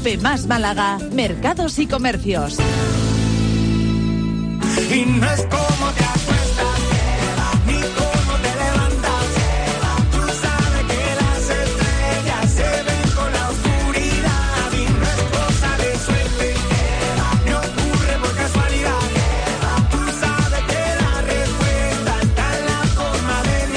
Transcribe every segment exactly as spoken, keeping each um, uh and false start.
COPE más Málaga, mercados y comercios. Y no es como te acuestas, ni cómo te levantas. Tú sabes que las estrellas se ven con la oscuridad. Y no es cosa de suerte, no ocurre por casualidad. Tú sabes que la respuesta está en la forma de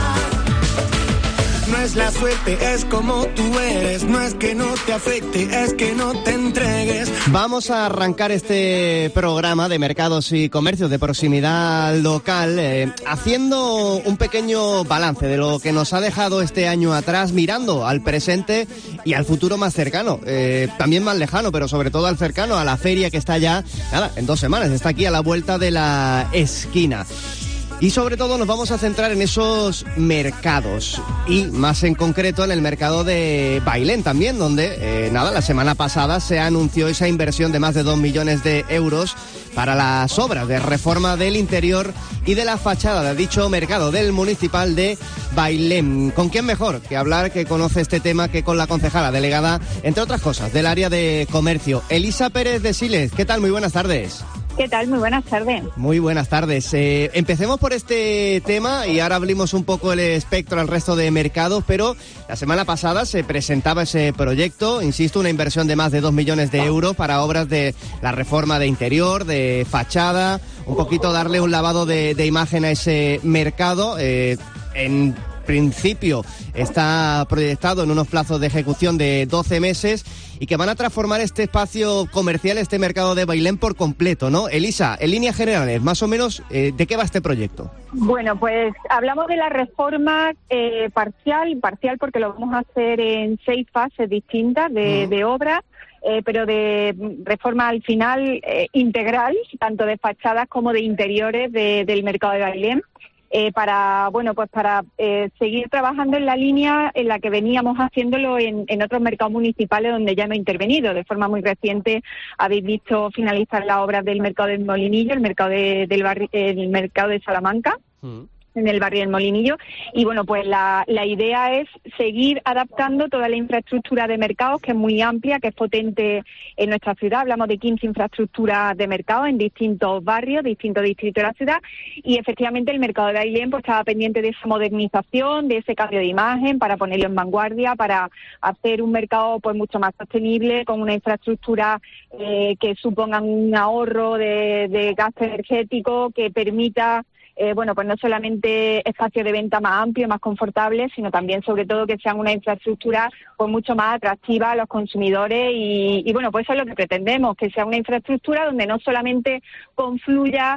mirar. No es la suerte, es como tú eres. No es que no te afecte, es que no te entregues. Vamos a arrancar este programa de mercados y comercios de proximidad local eh, haciendo un pequeño balance de lo que nos ha dejado este año atrás, mirando al presente y al futuro más cercano, eh, también más lejano, pero sobre todo al cercano, a la feria que está ya, nada, en dos semanas, está aquí a la vuelta de la esquina. Y sobre todo nos vamos a centrar en esos mercados y más en concreto en el mercado de Bailén también, donde eh, nada, la semana pasada se anunció esa inversión de más de dos millones de euros para las obras de reforma del interior y de la fachada de dicho mercado del municipal de Bailén. ¿Con quién mejor que hablar, que conoce este tema, que con la concejala delegada, entre otras cosas, del área de comercio, Elisa Pérez de Siles? ¿Qué tal? Muy buenas tardes. ¿Qué tal? Muy buenas tardes. Muy buenas tardes. Eh, empecemos por este tema y ahora abrimos un poco el espectro al resto de mercados, pero la semana pasada se presentaba ese proyecto, insisto, una inversión de más de dos millones de euros para obras de la reforma de interior, de fachada, un poquito darle un lavado de, de imagen a ese mercado. Eh, en principio está proyectado en unos plazos de ejecución de doce meses y que van a transformar este espacio comercial, este mercado de Bailén por completo, ¿no? Elisa, en líneas generales, más o menos, eh, ¿de qué va este proyecto? Bueno, pues hablamos de la reforma eh, parcial, parcial porque lo vamos a hacer en seis fases distintas de, uh-huh. de obra, eh, pero de reforma al final eh, integral, tanto de fachadas como de interiores de, del mercado de Bailén. Eh, para bueno pues para eh, seguir trabajando en la línea en la que veníamos haciéndolo en, en otros mercados municipales donde ya hemos intervenido. De forma muy reciente habéis visto finalizar las obras del mercado del Molinillo, el mercado de, del barri, el mercado de Salamanca. Mm. En el barrio del Molinillo, y bueno, pues la, la idea es seguir adaptando toda la infraestructura de mercados, que es muy amplia, que es potente en nuestra ciudad. Hablamos de quince infraestructuras de mercado en distintos barrios, distintos distritos de la ciudad, y efectivamente el mercado de Bailén pues estaba pendiente de esa modernización, de ese cambio de imagen, para ponerlo en vanguardia, para hacer un mercado pues mucho más sostenible, con una infraestructura eh, que suponga un ahorro de, de gasto energético, que permita Eh, bueno, pues no solamente espacios de venta más amplios, más confortables, sino también, sobre todo, que sean una infraestructura pues mucho más atractiva a los consumidores y, y bueno, pues eso es lo que pretendemos, que sea una infraestructura donde no solamente confluya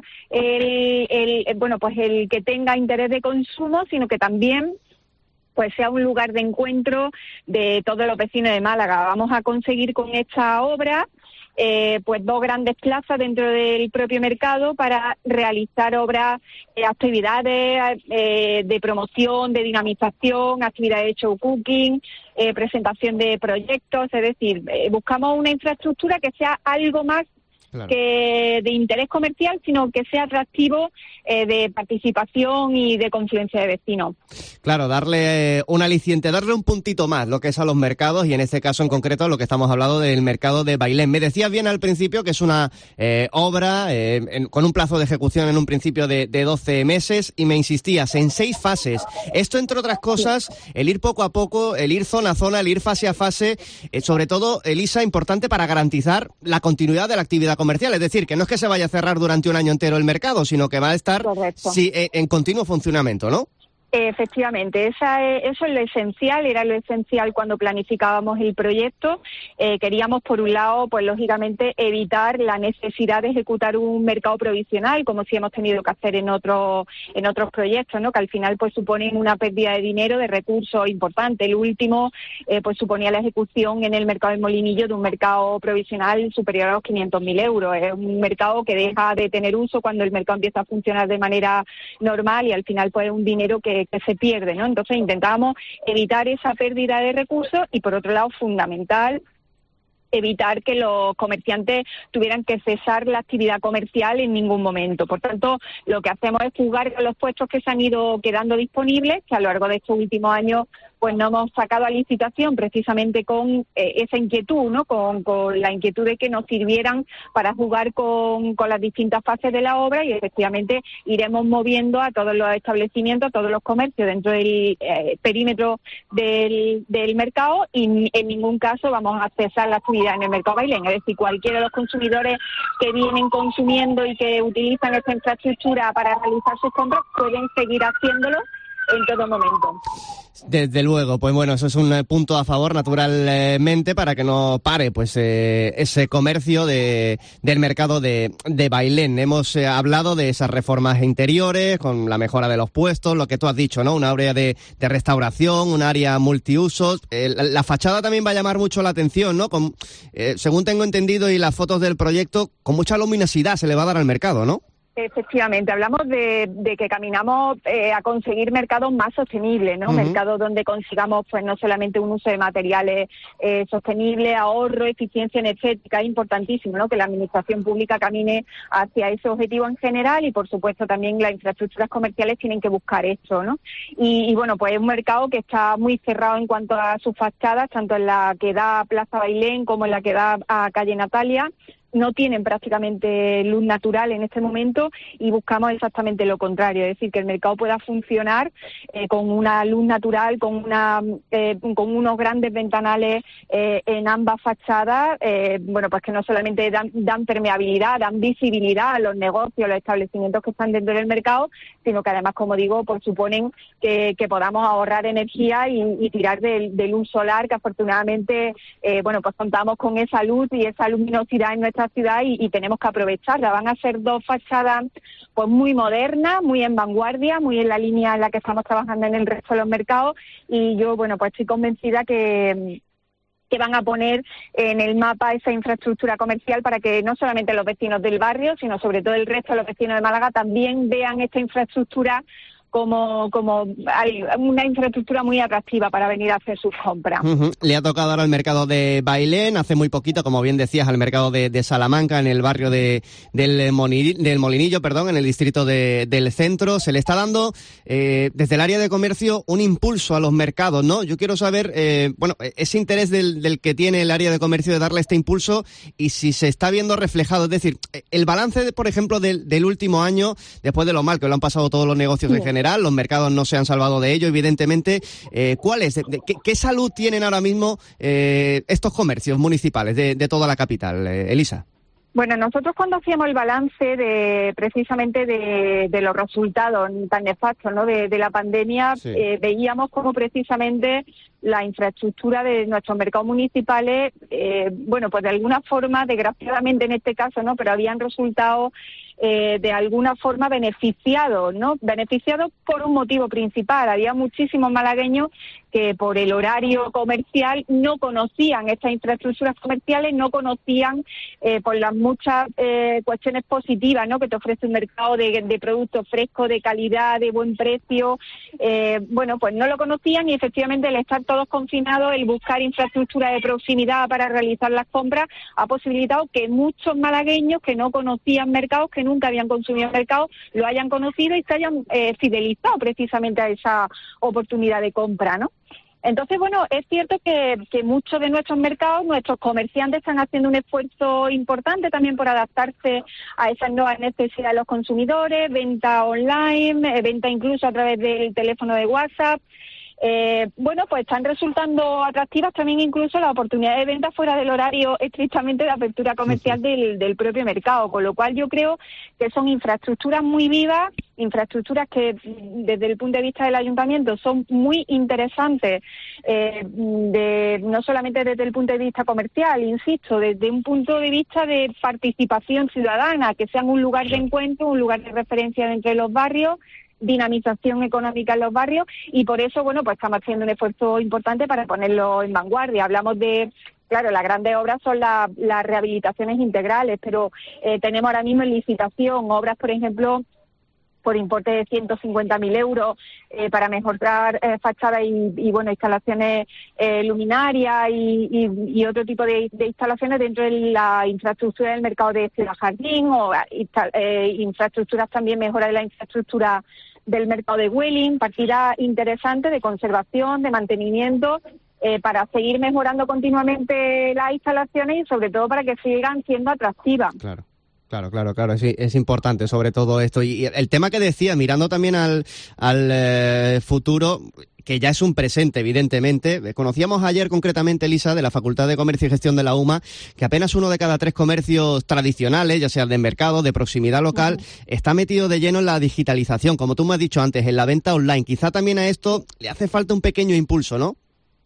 el, el bueno, pues el que tenga interés de consumo, sino que también pues sea un lugar de encuentro de todos los vecinos de Málaga. Vamos a conseguir con esta obra Eh, pues dos grandes plazas dentro del propio mercado para realizar obras, eh, actividades eh, de promoción, de dinamización, actividades de show cooking, eh, presentación de proyectos, es decir, eh, buscamos una infraestructura que sea algo más Claro. que de interés comercial, sino que sea atractivo eh, de participación y de confluencia de vecinos. Claro, darle eh, un aliciente, darle un puntito más lo que es a los mercados y en este caso en concreto lo que estamos hablando del mercado de Bailén. Me decías bien al principio que es una eh, obra eh, en, con un plazo de ejecución en un principio de, de doce meses y me insistías en seis fases. Esto, entre otras cosas, el ir poco a poco, el ir zona a zona, el ir fase a fase, eh, sobre todo, Elisa, importante para garantizar la continuidad de la actividad comercial. Es decir, que no es que se vaya a cerrar durante un año entero el mercado, sino que va a estar sí, en continuo funcionamiento, ¿no? Efectivamente, esa es, eso es lo esencial, era lo esencial cuando planificábamos el proyecto. Eh, queríamos, por un lado, pues lógicamente evitar la necesidad de ejecutar un mercado provisional, como sí hemos tenido que hacer en otros en otros proyectos, ¿no? Que al final pues suponen una pérdida de dinero, de recursos importante. El último eh, pues suponía la ejecución en el mercado del Molinillo de un mercado provisional superior a los quinientos mil euros. Es un mercado que deja de tener uso cuando el mercado empieza a funcionar de manera normal y al final pues es un dinero que que se pierde, ¿no? Entonces intentábamos evitar esa pérdida de recursos y, por otro lado, fundamental, evitar que los comerciantes tuvieran que cesar la actividad comercial en ningún momento. Por tanto, lo que hacemos es jugar con los puestos que se han ido quedando disponibles, que a lo largo de estos últimos años pues no hemos sacado a licitación precisamente con eh, esa inquietud, ¿no? Con, con la inquietud de que nos sirvieran para jugar con, con las distintas fases de la obra, y efectivamente iremos moviendo a todos los establecimientos, a todos los comercios dentro del eh, perímetro del, del mercado, y en ningún caso vamos a cesar la actividad en el mercado Bailén. Es decir, cualquiera de los consumidores que vienen consumiendo y que utilizan esta infraestructura para realizar sus compras pueden seguir haciéndolo en todo momento. Desde luego, pues bueno, eso es un punto a favor naturalmente para que no pare pues eh, ese comercio de del mercado de, de Bailén. Hemos eh, hablado de esas reformas interiores con la mejora de los puestos, lo que tú has dicho, ¿no? Un área de, de restauración, un área multiusos. Eh, la, la fachada también va a llamar mucho la atención, ¿no? Con, eh, según tengo entendido y las fotos del proyecto, con mucha luminosidad se le va a dar al mercado, ¿no? Efectivamente, hablamos de, de que caminamos eh, a conseguir mercados más sostenibles, ¿no? Uh-huh. Mercados donde consigamos, pues, no solamente un uso de materiales eh, sostenible, ahorro, eficiencia energética. Es importantísimo, ¿no? Que la administración pública camine hacia ese objetivo en general, y, por supuesto, también las infraestructuras comerciales tienen que buscar eso, ¿no? Y, y bueno, pues es un mercado que está muy cerrado en cuanto a sus fachadas, tanto en la que da a Plaza Bailén como en la que da a Calle Natalia. No tienen prácticamente luz natural en este momento, y buscamos exactamente lo contrario, es decir, que el mercado pueda funcionar eh, con una luz natural, con una eh, con unos grandes ventanales eh, en ambas fachadas, eh, bueno, pues que no solamente dan, dan permeabilidad, dan visibilidad a los negocios, los establecimientos que están dentro del mercado, sino que además, como digo, pues suponen que, que podamos ahorrar energía y, y tirar del, de luz solar, que afortunadamente, eh, bueno, pues contamos con esa luz y esa luminosidad en nuestra ciudad, y, y tenemos que aprovecharla. Van a ser dos fachadas pues muy modernas, muy en vanguardia, muy en la línea en la que estamos trabajando en el resto de los mercados, y yo, bueno, pues estoy convencida que que van a poner en el mapa esa infraestructura comercial para que no solamente los vecinos del barrio, sino sobre todo el resto de los vecinos de Málaga también vean esta infraestructura como como una infraestructura muy atractiva para venir a hacer sus compras. Uh-huh. Le ha tocado ahora al mercado de Bailén, hace muy poquito, como bien decías, al mercado de, de Salamanca, en el barrio de del, Monil, del Molinillo, perdón, en el distrito de, del centro. Se le está dando, eh, desde el área de comercio, un impulso a los mercados, ¿no? Yo quiero saber, eh, bueno, ese interés del, del que tiene el área de comercio de darle este impulso, y si se está viendo reflejado. Es decir, el balance, de, por ejemplo, del, del último año, después de lo mal que lo han pasado todos los negocios sí. en general, los mercados no se han salvado de ello, evidentemente. Eh, ¿Cuál es? De, de, ¿qué, ¿Qué salud tienen ahora mismo eh, estos comercios municipales de, de toda la capital, eh, Elisa? Bueno, nosotros cuando hacíamos el balance de precisamente de, de los resultados tan nefastos, ¿no? de, de la pandemia, sí. eh, veíamos cómo precisamente la infraestructura de nuestros mercados municipales, eh, bueno, pues de alguna forma, desgraciadamente en este caso, ¿no? Pero habían resultado eh, de alguna forma beneficiados, ¿no? Beneficiados por un motivo principal. Había muchísimos malagueños que por el horario comercial no conocían estas infraestructuras comerciales, no conocían eh, por las muchas eh, cuestiones positivas, ¿no? Que te ofrece un mercado de, de productos frescos, de calidad, de buen precio. Eh, bueno, pues no lo conocían, y efectivamente el estar todos confinados, el buscar infraestructura de proximidad para realizar las compras, ha posibilitado que muchos malagueños que no conocían mercados, que nunca habían consumido mercados, lo hayan conocido y se hayan eh, fidelizado precisamente a esa oportunidad de compra, ¿no? Entonces, bueno, es cierto que, que muchos de nuestros mercados, nuestros comerciantes están haciendo un esfuerzo importante también por adaptarse a esas nuevas necesidades de los consumidores, venta online, venta incluso a través del teléfono de WhatsApp. Eh, bueno, pues están resultando atractivas también incluso las oportunidades de venta fuera del horario estrictamente de apertura comercial del, del propio mercado, con lo cual yo creo que son infraestructuras muy vivas, infraestructuras que desde el punto de vista del ayuntamiento son muy interesantes, eh, de, no solamente desde el punto de vista comercial, insisto, desde un punto de vista de participación ciudadana, que sean un lugar de encuentro, un lugar de referencia entre los barrios, dinamización económica en los barrios, y por eso, bueno, pues estamos haciendo un esfuerzo importante para ponerlo en vanguardia. Hablamos de, claro, las grandes obras son la, las rehabilitaciones integrales, pero eh, tenemos ahora mismo en licitación obras, por ejemplo, por importe de ciento cincuenta mil euros eh, para mejorar eh, fachadas y, y, bueno, instalaciones eh, luminarias y, y, y otro tipo de, de instalaciones dentro de la infraestructura del mercado de Ciudad Jardín, o insta, eh, infraestructuras también, mejora de la infraestructura del mercado de Welling, partida interesante de conservación, de mantenimiento, eh, para seguir mejorando continuamente las instalaciones y sobre todo para que sigan siendo atractivas. Claro. Claro, claro, claro, es, es importante sobre todo esto. Y el tema que decía, mirando también al, al eh, futuro, que ya es un presente, evidentemente. Conocíamos ayer concretamente, Elisa, de la Facultad de Comercio y Gestión de la UMA, que apenas uno de cada tres comercios tradicionales, ya sea de mercado, de proximidad local, uh-huh. está metido de lleno en la digitalización, como tú me has dicho antes, en la venta online. Quizá también a esto le hace falta un pequeño impulso, ¿no?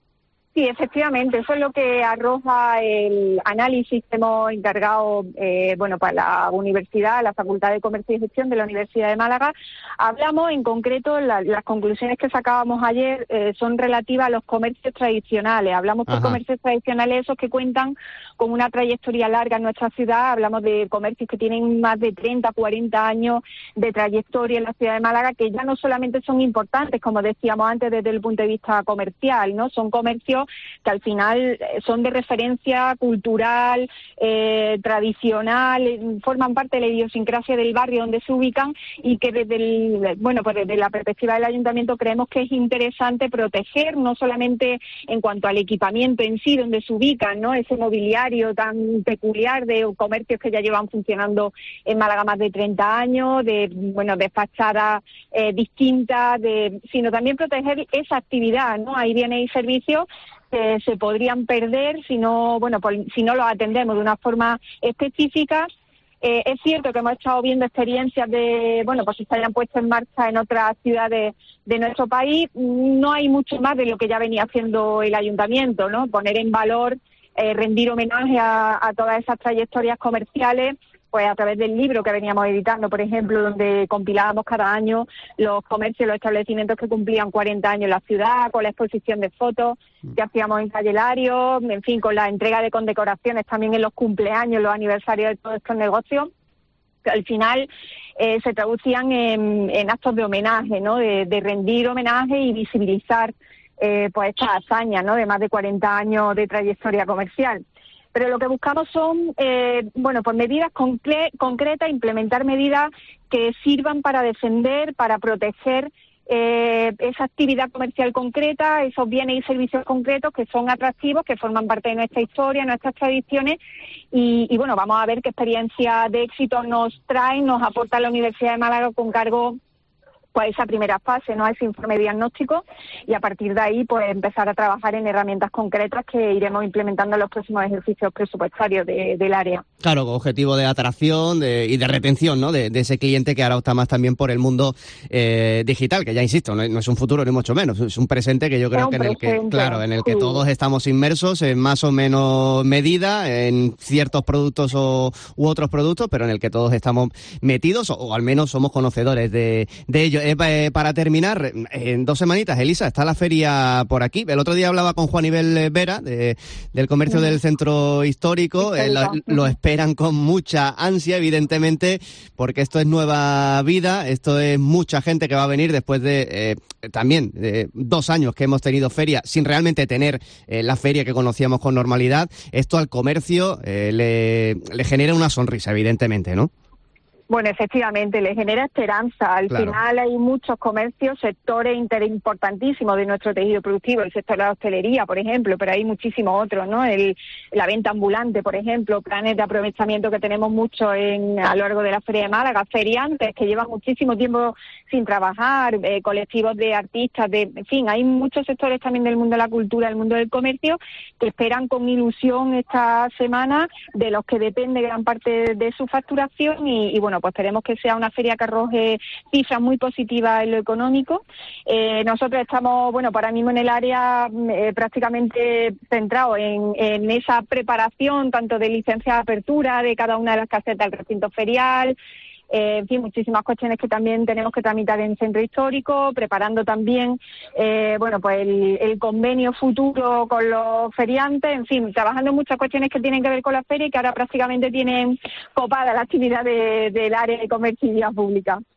Sí, efectivamente, eso es lo que arroja el análisis que hemos encargado, eh, bueno, para la universidad, la Facultad de Comercio y Gestión de la Universidad de Málaga. Hablamos en concreto, la, las conclusiones que sacábamos ayer eh, son relativas a los comercios tradicionales. Hablamos por Ajá. comercios tradicionales, esos que cuentan con una trayectoria larga en nuestra ciudad. Hablamos de comercios que tienen más de treinta, cuarenta años de trayectoria en la ciudad de Málaga, que ya no solamente son importantes, como decíamos antes, desde el punto de vista comercial, ¿no? Son comercios que al final son de referencia cultural, eh, tradicional, forman parte de la idiosincrasia del barrio donde se ubican y que desde el, bueno, pues desde la perspectiva del ayuntamiento creemos que es interesante proteger, no solamente en cuanto al equipamiento en sí donde se ubican, ¿no? Ese mobiliario tan peculiar de comercios que ya llevan funcionando en Málaga más de treinta años, de bueno, de fachadas eh, distintas, de, sino también proteger esa actividad, ¿no? Hay bienes y servicios que se podrían perder si no, bueno, por, si no los atendemos de una forma específica. Eh, es cierto que hemos estado viendo experiencias de, bueno, pues si se hayan puesto en marcha en otras ciudades de nuestro país. No hay mucho más de lo que ya venía haciendo el ayuntamiento, ¿no? Poner en valor, eh, rendir homenaje a, a todas esas trayectorias comerciales, pues a través del libro que veníamos editando, por ejemplo, donde compilábamos cada año los comercios, los establecimientos que cumplían cuarenta años en la ciudad, con la exposición de fotos que hacíamos en Calle Lario, en fin, con la entrega de condecoraciones también en los cumpleaños, los aniversarios de todos estos negocios, que al final eh, se traducían en, en actos de homenaje, ¿no? De, de rendir homenaje y visibilizar eh, pues estas hazañas, ¿no? De más de cuarenta años de trayectoria comercial. Pero lo que buscamos son, eh, bueno, pues medidas concre- concretas, implementar medidas que sirvan para defender, para proteger eh, esa actividad comercial concreta, esos bienes y servicios concretos que son atractivos, que forman parte de nuestra historia, nuestras tradiciones. Y, y bueno, vamos a ver qué experiencia de éxito nos trae, nos aporta la Universidad de Málaga con cargo pues esa primera fase, ¿no? Ese informe diagnóstico, y a partir de ahí pues empezar a trabajar en herramientas concretas que iremos implementando en los próximos ejercicios presupuestarios de, del área. Claro, con objetivo de atracción de, y de retención, ¿no? De, de ese cliente que ahora opta más también por el mundo eh, digital, que ya insisto, no, no es un futuro ni mucho menos, es un presente que yo creo que en el que, claro, en el que sí. todos estamos inmersos en más o menos medida en ciertos productos o u otros productos, pero en el que todos estamos metidos o, o al menos somos conocedores de, de ello. Eh, para terminar, en dos semanitas, Elisa, está la feria por aquí. El otro día hablaba con Juan Ibel Vera, de, del comercio del centro histórico. Eh, lo, lo esperan con mucha ansia, evidentemente, porque esto es nueva vida, esto es mucha gente que va a venir después de eh, también de dos años que hemos tenido feria sin realmente tener eh, la feria que conocíamos con normalidad. Esto al comercio eh, le, le genera una sonrisa, evidentemente, ¿no? Bueno, efectivamente, le genera esperanza. Al claro. final hay muchos comercios, sectores importantísimos de nuestro tejido productivo, el sector de la hostelería, por ejemplo, pero hay muchísimos otros, ¿no? El, la venta ambulante, por ejemplo, planes de aprovechamiento que tenemos mucho en, a lo largo de la Feria de Málaga, feriantes que llevan muchísimo tiempo sin trabajar, eh, colectivos de artistas, de, en fin, hay muchos sectores también del mundo de la cultura, del mundo del comercio, que esperan con ilusión esta semana, de los que depende gran parte de, de su facturación y, y bueno, pues esperemos que sea una feria que arroje cifras muy positivas en lo económico. Eh, nosotros estamos, bueno, ahora mismo en el área eh, prácticamente centrados en, en esa preparación, tanto de licencia de apertura de cada una de las casetas del recinto ferial, Eh, en fin, muchísimas cuestiones que también tenemos que tramitar en el centro histórico, preparando también, eh, bueno, pues el, el convenio futuro con los feriantes, en fin, trabajando en muchas cuestiones que tienen que ver con la feria y que ahora prácticamente tienen copada la actividad de, del área de comercio y vía pública.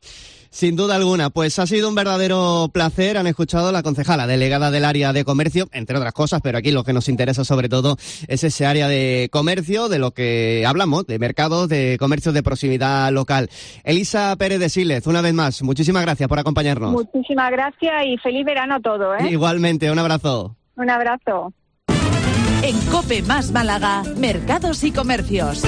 Sin duda alguna, pues ha sido un verdadero placer. Han escuchado a la concejala delegada del área de comercio, entre otras cosas, pero aquí lo que nos interesa sobre todo es ese área de comercio, de lo que hablamos, de mercados, de comercios de proximidad local. Elisa Pérez de Siles, una vez más, muchísimas gracias por acompañarnos. Muchísimas gracias y feliz verano a todos, ¿eh? Igualmente, un abrazo. Un abrazo. En COPE más Málaga, mercados y comercios.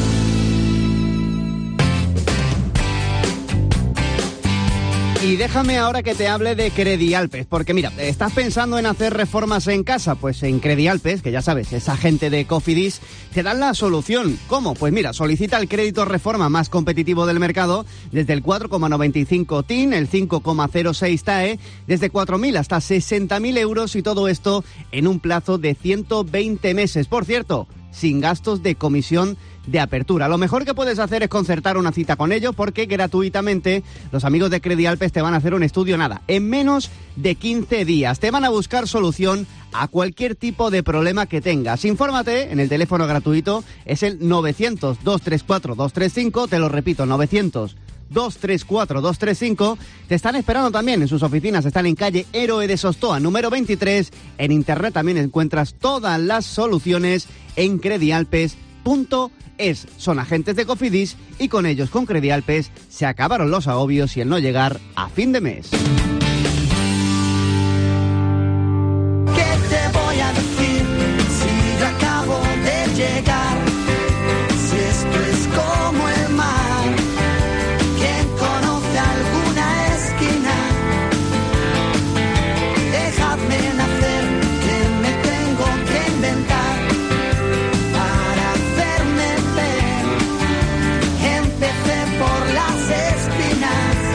Y déjame ahora que te hable de Credialpes, porque mira, ¿estás pensando en hacer reformas en casa? Pues en Credialpes, que ya sabes, esa gente de Cofidis, te dan la solución. ¿Cómo? Pues mira, solicita el crédito reforma más competitivo del mercado desde el cuatro coma noventa y cinco T I N, el cinco coma cero seis T A E, desde cuatro mil hasta sesenta mil euros y todo esto en un plazo de ciento veinte meses. Por cierto, sin gastos de comisión de apertura. Lo mejor que puedes hacer es concertar una cita con ellos porque gratuitamente los amigos de Credialpes te van a hacer un estudio, nada, en menos de quince días. Te van a buscar solución a cualquier tipo de problema que tengas. Infórmate en el teléfono gratuito, es el novecientos, dos tres cuatro, dos tres cinco, te lo repito, novecientos, dos tres cuatro, dos tres cinco. Te están esperando también en sus oficinas, están en calle Héroe de Sostoa, número veintitrés. En internet también encuentras todas las soluciones en credialpes punto es. Son agentes de Cofidis y con ellos, con Credialpes, se acabaron los agobios y el no llegar a fin de mes. ¿Qué te voy a decir si yo acabo de llegar? Si esto es como el mar, ¿quién conoce alguna esquina? Dejadme nacer, que me tengo que inventar para hacerme ver. Empecé por las espinas.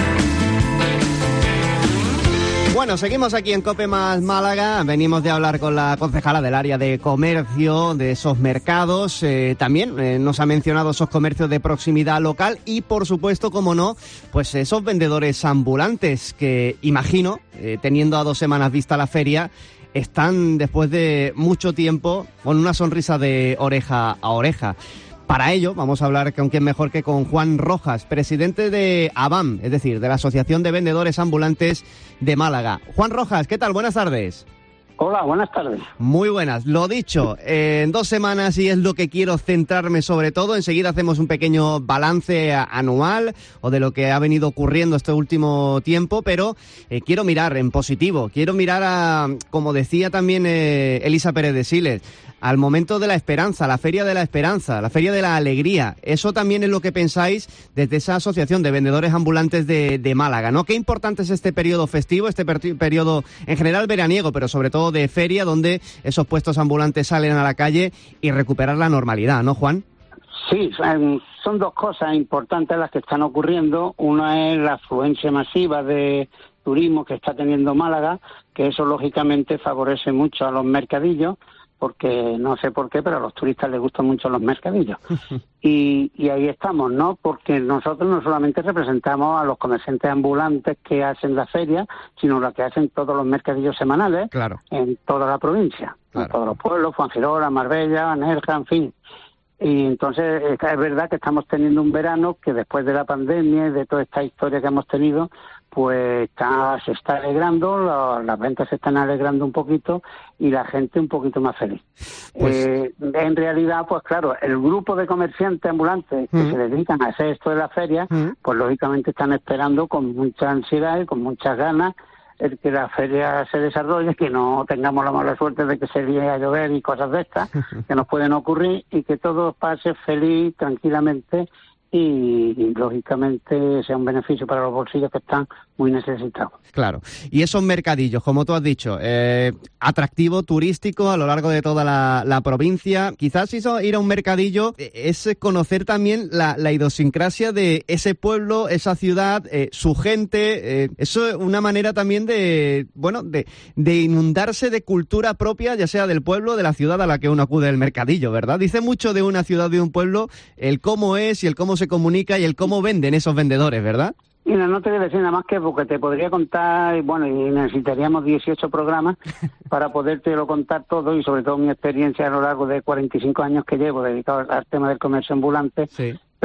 Bueno, seguimos aquí en COPE más Málaga. Venimos de hablar con la concejala del área de comercio, de esos mercados. Eh, también eh, nos ha mencionado esos comercios de proximidad local y, por supuesto, como no, pues esos vendedores ambulantes que, imagino, eh, teniendo a dos semanas vista la feria, están después de mucho tiempo con una sonrisa de oreja a oreja. Para ello, vamos a hablar con quién mejor que con Juan Rojas, presidente de ABAM, es decir, de la Asociación de Vendedores Ambulantes de Málaga. Juan Rojas, ¿qué tal? Buenas tardes. Hola, buenas tardes. Muy buenas. Lo dicho, eh, en dos semanas y es lo que quiero centrarme sobre todo. Enseguida hacemos un pequeño balance a- anual o de lo que ha venido ocurriendo este último tiempo, pero eh, quiero mirar en positivo. Quiero mirar a, como decía también eh, Elisa Pérez de Siles, al momento de la esperanza, la Feria de la Esperanza, la Feria de la Alegría. Eso también es lo que pensáis desde esa Asociación de Vendedores Ambulantes de, de Málaga, ¿no? Qué importante es este periodo festivo, este per- periodo en general veraniego, pero sobre todo de feria, donde esos puestos ambulantes salen a la calle y recuperar la normalidad, ¿no, Juan? Sí, son son dos cosas importantes las que están ocurriendo. Una es la afluencia masiva de turismo que está teniendo Málaga, que eso lógicamente favorece mucho a los mercadillos, porque no sé por qué, pero a los turistas les gustan mucho los mercadillos. Y, y ahí estamos, ¿no? Porque nosotros no solamente representamos a los comerciantes ambulantes que hacen la feria, sino los que hacen todos los mercadillos semanales Claro. en toda la provincia, Claro. en todos los pueblos, Fuengirola, Marbella, Nerja, en fin. Y entonces es es verdad que estamos teniendo un verano que después de la pandemia y de toda esta historia que hemos tenido, pues está, se está alegrando, la- las ventas se están alegrando un poquito y la gente un poquito más feliz. Pues- Eh, en realidad, pues claro, el grupo de comerciantes ambulantes que Mm. se dedican a hacer esto de la feria, Mm. pues lógicamente están esperando con mucha ansiedad y con muchas ganas el que la feria se desarrolle, que no tengamos la mala suerte de que se vaya a llover y cosas de estas que nos pueden ocurrir, y que todo pase feliz, tranquilamente, y, y lógicamente sea un beneficio para los bolsillos que están muy necesitados. Claro. Y esos mercadillos, como tú has dicho, eh, atractivo turístico a lo largo de toda la, la provincia. Quizás eso, ir a un mercadillo eh, es conocer también la, la idiosincrasia de ese pueblo, esa ciudad, eh, su gente. Eh, eso es una manera también de, bueno, de, de inundarse de cultura propia, ya sea del pueblo o de la ciudad a la que uno acude al mercadillo, ¿verdad? Dice mucho de una ciudad, de un pueblo, el cómo es y el cómo se comunica y el cómo venden esos vendedores, ¿verdad? Mira, no te voy a decir nada más que porque te podría contar, y bueno, y necesitaríamos dieciocho programas para podértelo contar todo, y sobre todo mi experiencia a lo largo de cuarenta y cinco años que llevo dedicado al tema del comercio ambulante. Sí.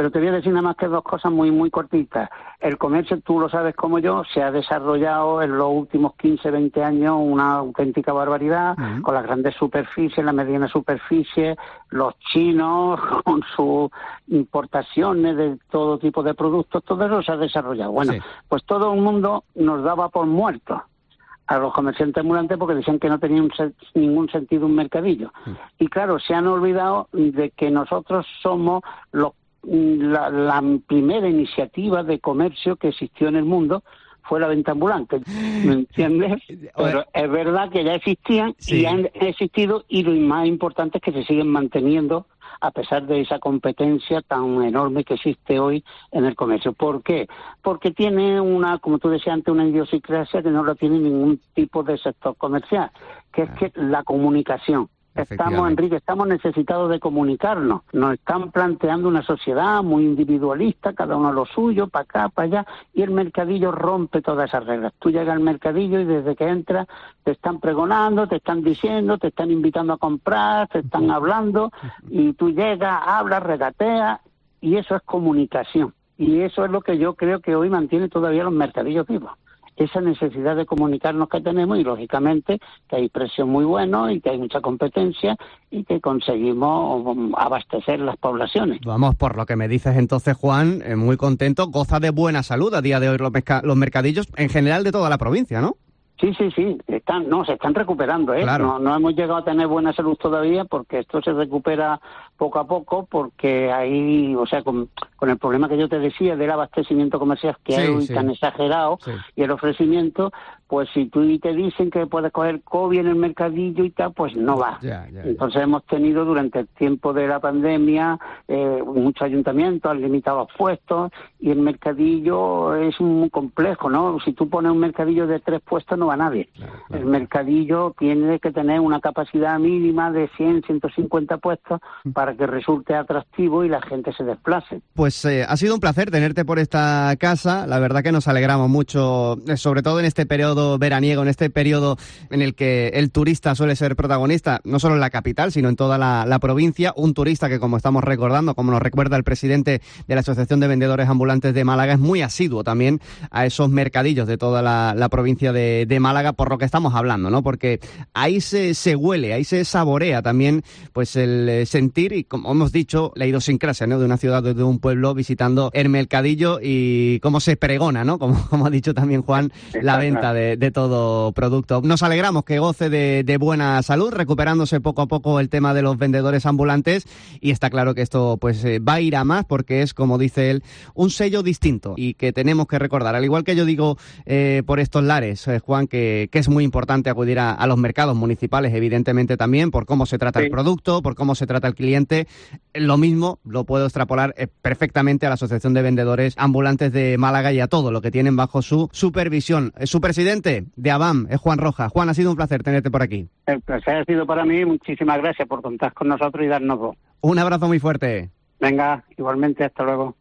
Pero te voy a decir nada más que dos cosas muy, muy cortitas. El comercio, tú lo sabes como yo, se ha desarrollado en los últimos quince, veinte años una auténtica barbaridad, uh-huh. con las grandes superficies, la mediana superficie, los chinos con sus importaciones de todo tipo de productos, todo eso se ha desarrollado. Bueno, sí. pues todo el mundo nos daba por muertos a los comerciantes ambulantes porque decían que no tenía un se- ningún sentido un mercadillo. Sí. Y claro, se han olvidado de que nosotros somos los, la, la primera iniciativa de comercio que existió en el mundo, fue la venta ambulante, ¿me entiendes? Pero es verdad que ya existían sí. y han existido, y lo más importante es que se siguen manteniendo a pesar de esa competencia tan enorme que existe hoy en el comercio. ¿Por qué? Porque tiene una, como tú decías antes, una idiosincrasia que no la tiene ningún tipo de sector comercial, que es que la comunicación. Estamos, Enrique, estamos necesitados de comunicarnos. Nos están planteando una sociedad muy individualista, cada uno a lo suyo, para acá, para allá, y el mercadillo rompe todas esas reglas. Tú llegas al mercadillo y desde que entras te están pregonando, te están diciendo, te están invitando a comprar, te están hablando, y tú llegas, hablas, regateas, y eso es comunicación. Y eso es lo que yo creo que hoy mantiene todavía los mercadillos vivos. Esa necesidad de comunicarnos que tenemos, y lógicamente que hay precios muy buenos y que hay mucha competencia y que conseguimos abastecer las poblaciones. Vamos, por lo que me dices entonces, Juan, eh, muy contento, goza de buena salud a día de hoy los, merc- los mercadillos en general de toda la provincia, ¿no? Sí, sí, sí, están, no, se están recuperando, ¿eh? Claro. No, no hemos llegado a tener buena salud todavía porque esto se recupera poco a poco porque hay, o sea, con, con el problema que yo te decía del abastecimiento comercial que sí, hay hoy sí. tan exagerado sí. y el ofrecimiento, pues si tú te dicen que puedes coger COVID en el mercadillo y tal, pues no va. Ya, ya, Entonces ya. hemos tenido durante el tiempo de la pandemia eh, muchos ayuntamientos han limitado los puestos y el mercadillo es muy complejo, ¿no? Si tú pones un mercadillo de tres puestos no va nadie. Claro, claro. El mercadillo tiene que tener una capacidad mínima de cien, ciento cincuenta puestos para que resulte atractivo y la gente se desplace. Pues eh, ha sido un placer tenerte por esta casa. La verdad que nos alegramos mucho, sobre todo en este periodo veraniego, en este periodo en el que el turista suele ser protagonista, no solo en la capital, sino en toda la, la provincia. Un turista que, como estamos recordando, como nos recuerda el presidente de la Asociación de Vendedores Ambulantes de Málaga, es muy asiduo también a esos mercadillos de toda la, la provincia de, de Málaga, por lo que estamos hablando, ¿no? Porque ahí se, se huele, ahí se saborea también pues el sentir y, como hemos dicho, la idiosincrasia, ¿no? De una ciudad, de un pueblo, visitando el mercadillo y cómo se pregona, ¿no? Como, como ha dicho también Juan, la venta de, de todo producto. Nos alegramos que goce de, de buena salud, recuperándose poco a poco el tema de los vendedores ambulantes, y está claro que esto pues eh, va a ir a más porque es, como dice él, un sello distinto y que tenemos que recordar. Al igual que yo digo eh, por estos lares, eh, Juan, que, que es muy importante acudir a, a los mercados municipales, evidentemente también, por cómo se trata sí. el producto, por cómo se trata el cliente. Lo mismo lo puedo extrapolar eh, perfectamente a la Asociación de Vendedores Ambulantes de Málaga y a todo lo que tienen bajo su supervisión. Su presidente de A B A M es Juan Rojas. Juan, ha sido un placer tenerte por aquí. El placer ha sido para mí. Muchísimas gracias por contar con nosotros y darnos voz. Un abrazo muy fuerte. Venga, igualmente, hasta luego.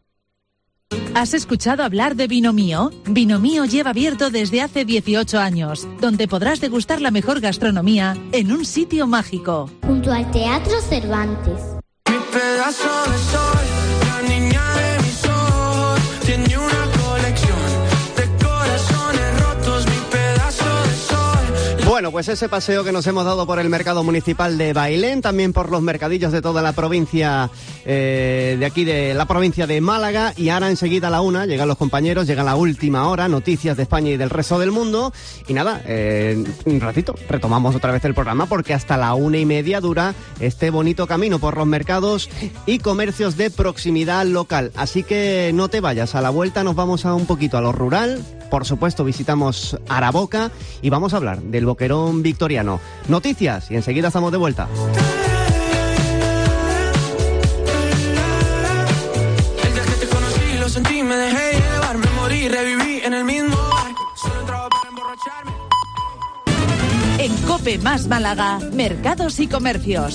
¿Has escuchado hablar de Vino Mío? Vino Mío lleva abierto desde hace dieciocho años, donde podrás degustar la mejor gastronomía en un sitio mágico. Junto al Teatro Cervantes. Mi pedazo de sol, la niña de mis ojos, tiene una colección de corazones rotos, mi pedazo de sol. Bueno, pues ese paseo que nos hemos dado por el mercado municipal de Bailén, también por los mercadillos de toda la provincia, eh, de aquí de la provincia de Málaga, y ahora enseguida a la una llegan los compañeros, llega la última hora, noticias de España y del resto del mundo, y nada, eh, un ratito retomamos otra vez el programa porque hasta la una y media dura este bonito camino por los mercados y comercios de proximidad local, así que no te vayas. A la vuelta nos vamos a un poquito a lo rural, por supuesto visitamos Araboca y vamos a hablar del Boquerón victoriano. Noticias y enseguida estamos de vuelta. El día que te conocí lo sentí, me dejé llevar, me morí, reviví en el mismo bar. Solo entraba para emborracharme. En COPE más Málaga, mercados y comercios.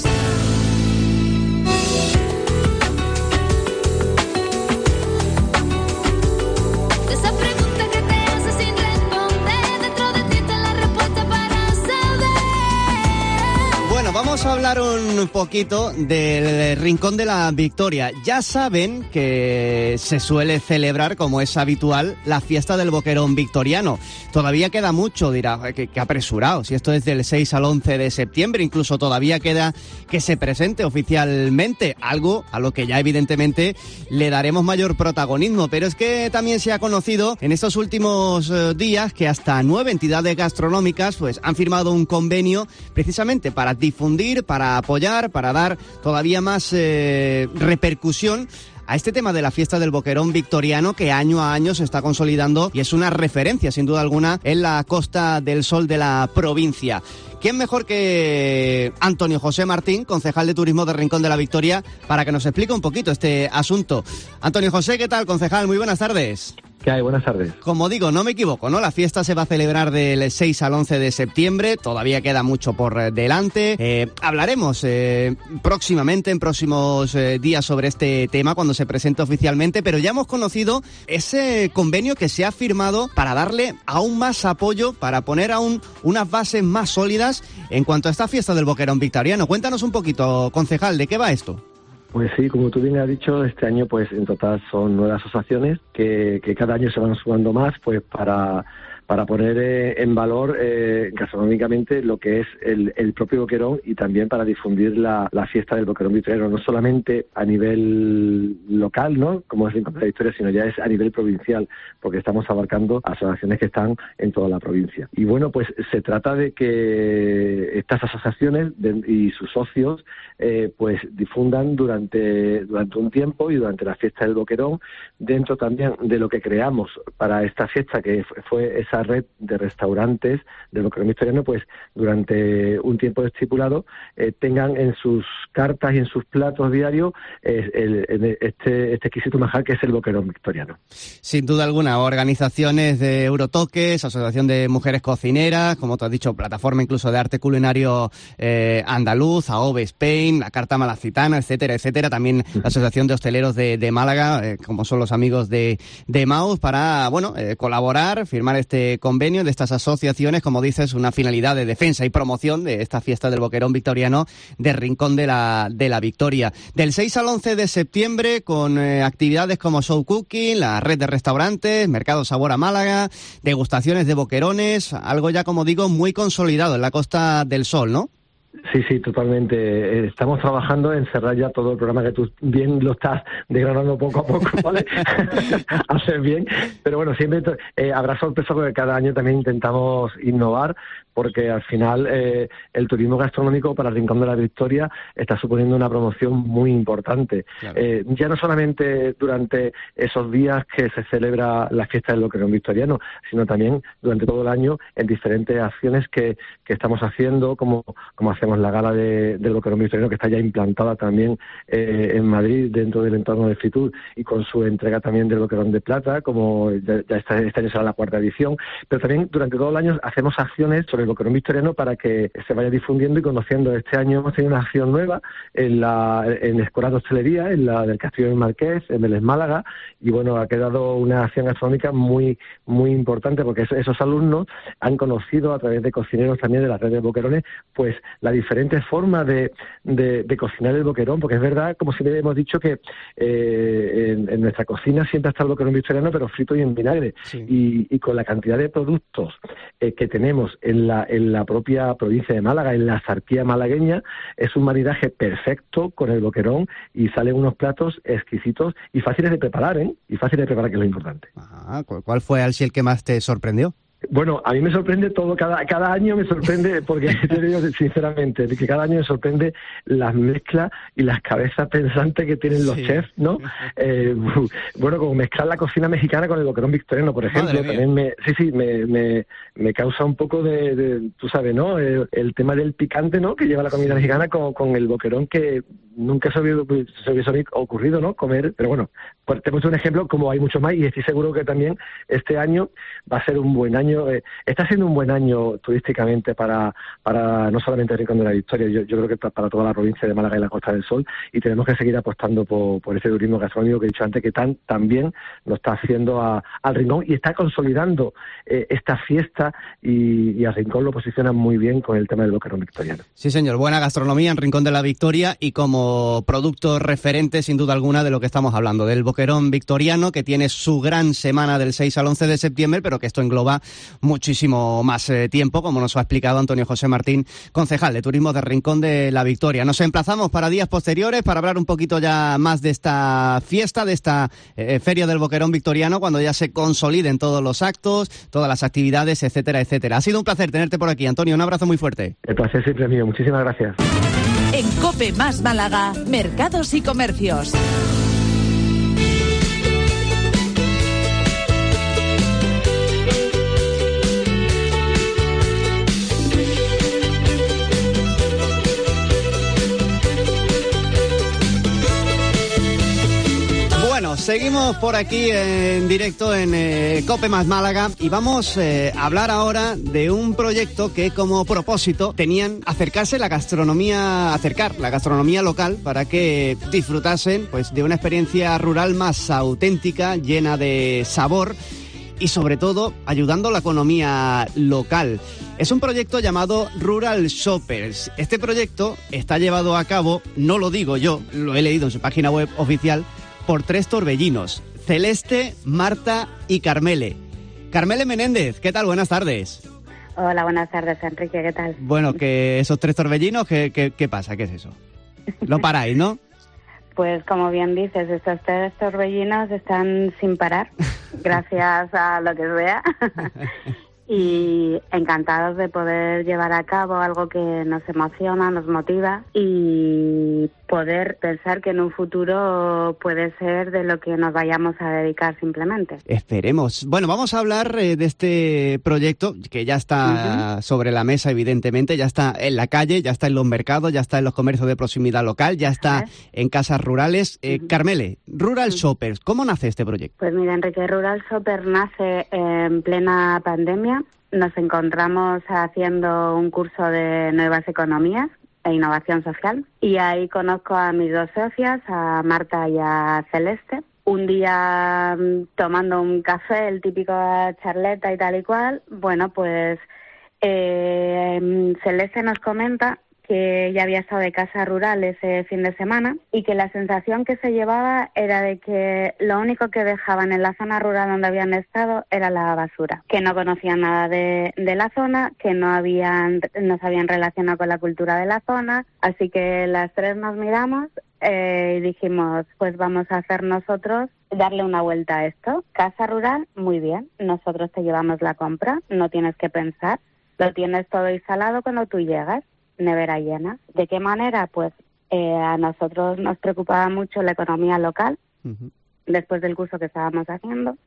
Vamos a hablar un un poquito del Rincón de la Victoria. Ya saben que se suele celebrar, como es habitual, la fiesta del Boquerón victoriano. Todavía queda mucho, dirá, que, que apresurado. Si esto es del seis al once de septiembre, incluso todavía queda que se presente oficialmente, algo a lo que ya evidentemente le daremos mayor protagonismo. Pero es que también se ha conocido en estos últimos eh, días que hasta nueve entidades gastronómicas pues han firmado un convenio precisamente para difundir, para apoyar, para dar todavía más eh, repercusión a este tema de la fiesta del Boquerón victoriano, que año a año se está consolidando y es una referencia, sin duda alguna, en la Costa del Sol de la provincia. ¿Quién mejor que Antonio José Martín, concejal de Turismo de Rincón de la Victoria, para que nos explique un poquito este asunto? Antonio José, ¿qué tal, concejal? Muy buenas tardes. ¿Qué hay? Buenas tardes. Como digo, no me equivoco, ¿no? La fiesta se va a celebrar del seis al once de septiembre, todavía queda mucho por delante. Eh, hablaremos eh, próximamente, en próximos eh, días, sobre este tema cuando se presente oficialmente, pero ya hemos conocido ese convenio que se ha firmado para darle aún más apoyo, para poner aún unas bases más sólidas en cuanto a esta fiesta del Boquerón victoriano. Cuéntanos un poquito, concejal, ¿de qué va esto? Pues sí, como tú bien has dicho, este año pues en total son nueve asociaciones que, que cada año se van sumando más pues para, para poner eh, en valor eh, gastronómicamente lo que es el, el propio Boquerón y también para difundir la, la fiesta del Boquerón victoriano, no solamente a nivel local, ¿no?, como es Rincón de la Victoria, sino ya es a nivel provincial, porque estamos abarcando asociaciones que están en toda la provincia. Y bueno, pues se trata de que estas asociaciones de, y sus socios eh, pues difundan durante, durante un tiempo y durante la fiesta del Boquerón, dentro también de lo que creamos para esta fiesta, que fue esa red de restaurantes del Boquerón victoriano, pues durante un tiempo estipulado eh, tengan en sus cartas y en sus platos diarios eh, el, el, este, este exquisito manjar que es el Boquerón victoriano. Sin duda alguna, organizaciones de Eurotoques, Asociación de Mujeres Cocineras, como tú has dicho, plataforma incluso de arte culinario eh, andaluz, A O B Spain, la Carta Malacitana, etcétera, etcétera. También la Asociación de Hosteleros de, de Málaga, eh, como son los amigos de, de Maus, para, bueno, eh, colaborar, firmar este convenio de estas asociaciones, como dices, una finalidad de defensa y promoción de esta fiesta del Boquerón victoriano de Rincón de la, de la Victoria. Del seis al once de septiembre, con eh, actividades como show cooking, la red de restaurantes, Mercado Sabor a Málaga, degustaciones de boquerones, algo ya, como digo, muy consolidado en la Costa del Sol, ¿no? Sí, sí, totalmente. Estamos trabajando en cerrar ya todo el programa, que tú bien lo estás desgranando poco a poco, ¿vale? Hacer bien. Pero bueno, siempre eh, habrá sorpresa porque cada año también intentamos innovar, porque al final eh, el turismo gastronómico para el Rincón de la Victoria está suponiendo una promoción muy importante. Claro. Eh, ya no solamente durante esos días que se celebra la fiesta del Boquerón victoriano, sino también durante todo el año en diferentes acciones que, que estamos haciendo, como, como hacemos la gala de, del Boquerón victoriano, que está ya implantada también eh, en Madrid, dentro del entorno de Fitur, y con su entrega también del Boquerón de Plata, como ya, ya está, este año será la cuarta edición. Pero también durante todo el año hacemos acciones sobre el Boquerón victoriano para que se vaya difundiendo y conociendo. Este año hemos tenido una acción nueva en la en Escolar de Hostelería, en la del Castillo del Marqués, en Vélez Málaga, y bueno, ha quedado una acción gastronómica muy muy importante, porque esos, esos alumnos han conocido a través de cocineros también de la red de boquerones, pues la diferente forma de, de, de cocinar el boquerón, porque es verdad, como siempre hemos dicho, que eh, en, en nuestra cocina siempre está el boquerón victoriano, pero frito y en vinagre, sí. y, y con la cantidad de productos eh, que tenemos en la, en la propia provincia de Málaga, en la sarquía malagueña, es un maridaje perfecto con el boquerón y salen unos platos exquisitos y fáciles de preparar, ¿eh? Y fáciles de preparar, que es lo importante. Ajá. ¿Cuál fue, Alsi, el que más te sorprendió? Bueno, a mí me sorprende todo, cada cada año me sorprende, porque te digo sinceramente, que cada año me sorprende las mezclas y las cabezas pensantes que tienen los sí. chefs, ¿no? Eh, bueno, como mezclar la cocina mexicana con el boquerón victoriano, por ejemplo, también me, sí, sí, me, me, me causa un poco de, de tú sabes, ¿no? El, el tema del picante, ¿no?, que lleva la comida mexicana con, con el boquerón, que nunca se hubiese, se hubiese ocurrido, ¿no?, comer, pero bueno, pues te he puesto un ejemplo, como hay muchos más, y estoy seguro que también este año va a ser un buen año año, eh, está siendo un buen año turísticamente para, para no solamente el Rincón de la Victoria, yo, yo creo que para, para toda la provincia de Málaga y la Costa del Sol, y tenemos que seguir apostando por, por ese turismo gastronómico que he dicho antes, que tan también lo está haciendo a, al Rincón y está consolidando eh, esta fiesta y, y al Rincón lo posiciona muy bien con el tema del boquerón victoriano. Sí, señor, buena gastronomía en Rincón de la Victoria y como producto referente, sin duda alguna, de lo que estamos hablando, del boquerón victoriano, que tiene su gran semana del seis al once de septiembre, pero que esto engloba muchísimo más eh, tiempo, como nos ha explicado Antonio José Martín, concejal de Turismo de Rincón de la Victoria. Nos emplazamos para días posteriores para hablar un poquito ya más de esta fiesta, de esta eh, Feria del Boquerón Victoriano, cuando ya se consoliden todos los actos, todas las actividades, etcétera, etcétera. Ha sido un placer tenerte por aquí, Antonio, un abrazo muy fuerte. El placer siempre es mío, muchísimas gracias. En COPE más Málaga, Mercados y Comercios. Seguimos por aquí en directo en eh, COPE más Málaga y vamos eh, a hablar ahora de un proyecto que como propósito tenían acercarse la gastronomía, acercar la gastronomía local para que disfrutasen pues de una experiencia rural más auténtica, llena de sabor y sobre todo ayudando a la economía local. Es un proyecto llamado Rural Shoppers. Este proyecto está llevado a cabo, no lo digo yo, lo he leído en su página web oficial, por tres torbellinos, Celeste, Marta y Carmele. Carmele Menéndez, ¿qué tal? Buenas tardes. Hola, buenas tardes, Enrique, ¿qué tal? Bueno, que esos tres torbellinos, ¿qué, qué, qué pasa? ¿Qué es eso? No paráis, ¿no? Pues como bien dices, estos tres torbellinos están sin parar, gracias a lo que sea. Y encantados de poder llevar a cabo algo que nos emociona, nos motiva y poder pensar que en un futuro puede ser de lo que nos vayamos a dedicar simplemente. Esperemos. Bueno, vamos a hablar eh, de este proyecto que ya está uh-huh. sobre la mesa, evidentemente, ya está en la calle, ya está en los mercados, ya está en los comercios de proximidad local, ya está en casas rurales. Eh, uh-huh. Carmele, Rural uh-huh. Shoppers, ¿cómo nace este proyecto? Pues mira, Enrique, Rural Shoppers nace en plena pandemia. Nos encontramos haciendo un curso de nuevas economías e innovación social y ahí conozco a mis dos socias, a Marta y a Celeste. Un día tomando un café, el típico charleta y tal y cual, bueno, pues eh, Celeste nos comenta que ella había estado de casa rural ese fin de semana y que la sensación que se llevaba era de que lo único que dejaban en la zona rural donde habían estado era la basura, que no conocían nada de, de la zona, que no habían no se habían relacionado con la cultura de la zona, así que las tres nos miramos eh, y dijimos, pues vamos a hacer nosotros, darle una vuelta a esto. Casa rural, muy bien, nosotros te llevamos la compra, no tienes que pensar, lo tienes todo instalado cuando tú llegas. Nevera llena. ¿De qué manera? Pues eh, a nosotros nos preocupaba mucho la economía local uh-huh. después del curso que estábamos haciendo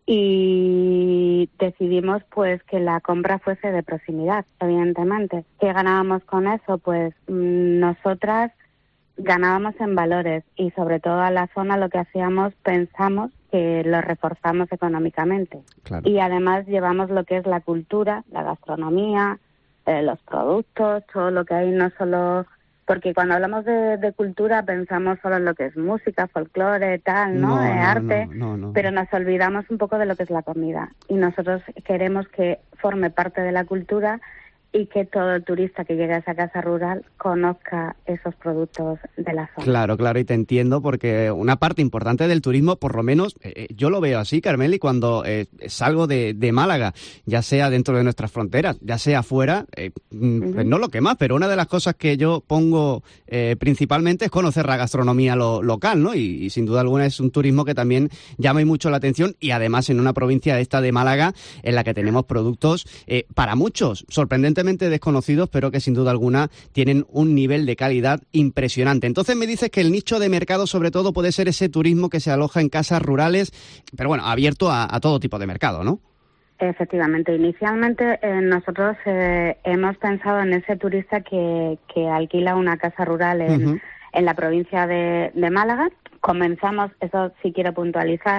y decidimos pues que la compra fuese de proximidad, evidentemente. ¿Qué ganábamos con eso? Pues mmm, nosotras ganábamos en valores y sobre todo a la zona lo que hacíamos, pensamos que lo reforzamos económicamente. Claro. Y además llevamos lo que es la cultura, la gastronomía, Eh, los productos, todo lo que hay, no solo... Porque cuando hablamos de, de cultura pensamos solo en lo que es música, folclore, tal, ¿no? no, eh, no arte, no, no, no. Pero nos olvidamos un poco de lo que es la comida. Y nosotros queremos que forme parte de la cultura y que todo el turista que llegue a esa casa rural conozca esos productos de la zona. Claro, claro, y te entiendo, porque una parte importante del turismo, por lo menos eh, yo lo veo así, Carmele, y cuando eh, salgo de, de Málaga, ya sea dentro de nuestras fronteras, ya sea afuera, eh, uh-huh. pues no lo que más, pero una de las cosas que yo pongo eh, principalmente es conocer la gastronomía lo, local, ¿no? Y, y sin duda alguna es un turismo que también llama mucho la atención y además en una provincia esta de Málaga en la que tenemos productos eh, para muchos, sorprendentes desconocidos, pero que sin duda alguna tienen un nivel de calidad impresionante. Entonces me dices que el nicho de mercado sobre todo puede ser ese turismo que se aloja en casas rurales, pero bueno, abierto a, a todo tipo de mercado, ¿no? Efectivamente, inicialmente eh, nosotros eh, hemos pensado en ese turista que, que alquila una casa rural en, uh-huh. en la provincia de, de Málaga. Comenzamos, eso sí quiero puntualizar,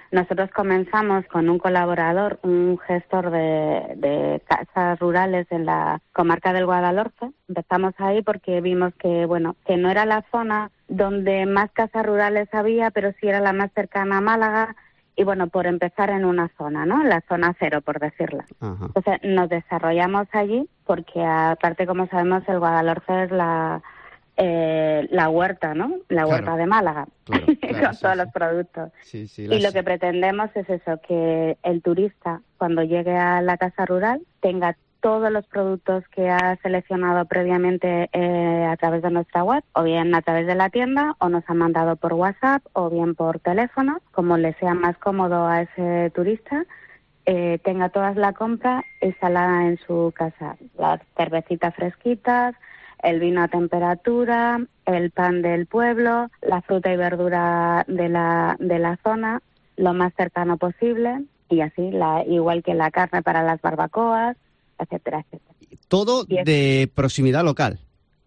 Nosotros comenzamos con un colaborador, un gestor de, de casas rurales en la comarca del Guadalhorce. Empezamos ahí porque vimos que, bueno, que no era la zona donde más casas rurales había, pero sí era la más cercana a Málaga. Y bueno, por empezar en una zona, ¿no? La zona cero, por decirla. Ajá. Entonces nos desarrollamos allí porque, aparte, como sabemos, el Guadalhorce es la... Eh, la huerta, ¿no? La claro. huerta de Málaga, claro, claro, con sí, todos sí. los productos. Sí, sí, y las... lo que pretendemos es eso, que el turista, cuando llegue a la casa rural, tenga todos los productos que ha seleccionado previamente eh, a través de nuestra web, o bien a través de la tienda, o nos han mandado por WhatsApp, o bien por teléfono, como le sea más cómodo a ese turista, eh, tenga toda la compra instalada en su casa. Las cervecitas fresquitas, el vino a temperatura, el pan del pueblo, la fruta y verdura de la, de la zona, lo más cercano posible, y así, la, igual que la carne para las barbacoas, etcétera, etcétera. Todo es de proximidad local.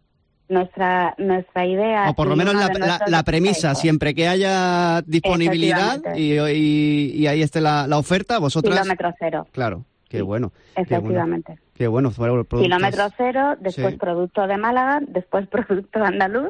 Nuestra nuestra idea... O por lo menos la, la, la premisa, siempre que haya disponibilidad y, y, y ahí esté la, la oferta, vosotras... Kilómetro cero. Claro, qué sí, bueno. Efectivamente. Qué bueno. Qué bueno productos... Kilómetro cero, después sí. Producto de Málaga, después producto andaluz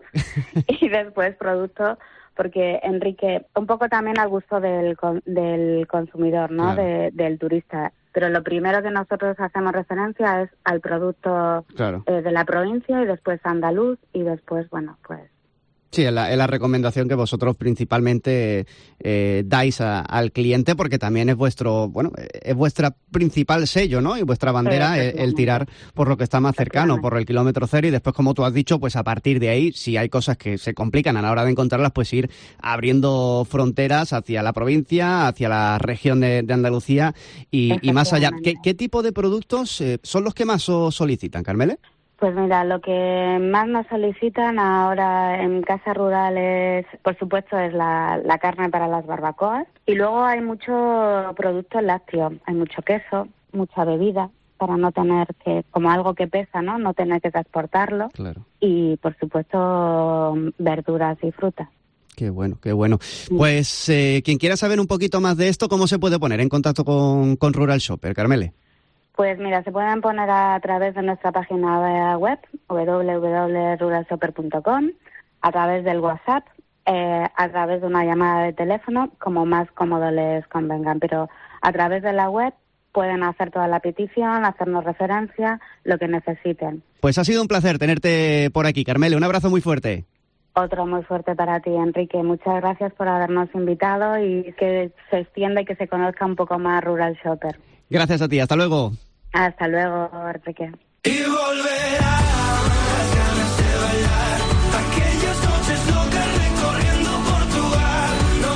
y después producto... Porque, Enrique, un poco también al gusto del, del consumidor, ¿no? Claro. De, del turista. Pero lo primero que nosotros hacemos referencia es al producto claro. eh, de la provincia y después andaluz y después, bueno, pues... Sí, es la, es la recomendación que vosotros principalmente eh, dais a, al cliente, porque también es vuestro, bueno, es vuestra principal sello, ¿no? Y vuestra bandera, sí, el, el tirar por lo que está más cercano, por el kilómetro cero, y después, como tú has dicho, pues a partir de ahí, si hay cosas que se complican a la hora de encontrarlas, pues ir abriendo fronteras hacia la provincia, hacia la región de, de Andalucía y, y más allá. ¿Qué, qué tipo de productos eh, son los que más os solicitan, Carmele? Pues mira, lo que más nos solicitan ahora en casa rural es, por supuesto, es la, la carne para las barbacoas. Y luego hay mucho producto lácteo, hay mucho queso, mucha bebida, para no tener que, como algo que pesa, ¿no? No tener que transportarlo. Claro. Y, por supuesto, verduras y frutas. Qué bueno, qué bueno. Pues eh, quien quiera saber un poquito más de esto, ¿cómo se puede poner en contacto con, con Rural Shopper, Carmele? Pues mira, se pueden poner a través de nuestra página web, doble u doble u doble punto rural shopper punto com, a través del WhatsApp, eh, a través de una llamada de teléfono, como más cómodo les convengan. Pero a través de la web pueden hacer toda la petición, hacernos referencia, lo que necesiten. Pues ha sido un placer tenerte por aquí, Carmele. Un abrazo muy fuerte. Otro muy fuerte para ti, Enrique. Muchas gracias por habernos invitado y que se extienda y que se conozca un poco más Rural Shopper. Gracias a ti, hasta luego. Hasta luego, Enrique. Y volverá las ganas de bailar, aquellas noches locas recorriendo Portugal. No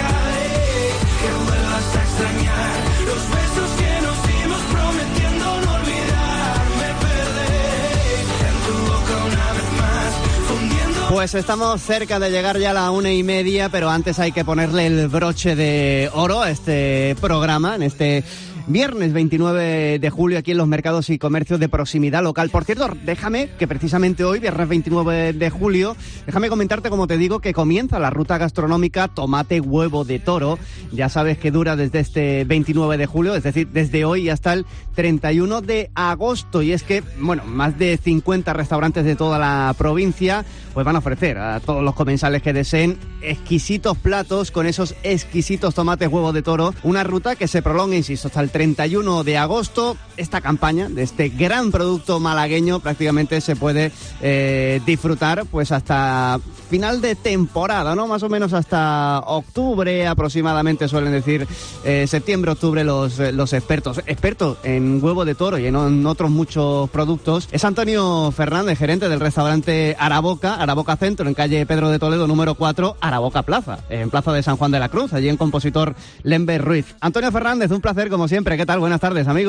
dejaré que vuelvas a extrañar los besos que nos dimos prometiendo no olvidar. Me perderé en tu boca una vez más, fundiendo. Pues estamos cerca de llegar ya a la una y media, pero antes hay que ponerle el broche de oro a este programa, en este viernes veintinueve de julio, aquí en los mercados y comercios de proximidad local. Por cierto, déjame que precisamente hoy, viernes veintinueve de julio, déjame comentarte, como te digo, que comienza la ruta gastronómica Tomate Huevo de Toro. Ya sabes que dura desde este veintinueve de julio, es decir, desde hoy hasta el treinta y uno de agosto. Y es que, bueno, más de cincuenta restaurantes de toda la provincia pues van a ofrecer a todos los comensales que deseen exquisitos platos con esos exquisitos tomates huevo de toro. Una ruta que se prolonga, insisto, hasta el treinta y uno de agosto. Esta campaña de este gran producto malagueño prácticamente se puede eh, disfrutar pues hasta final de temporada, ¿no? Más o menos hasta octubre aproximadamente, suelen decir eh, septiembre, octubre los, los expertos. Experto en huevo de toro y en, en otros muchos productos es Antonio Fernández, gerente del restaurante Araboca, Araboca Centro, en calle Pedro de Toledo número cuatro, Araboca Plaza, en Plaza de San Juan de la Cruz, allí en Compositor Lember Ruiz. Antonio Fernández, un placer como siempre. ¿Qué tal? Buenas tardes, amigo.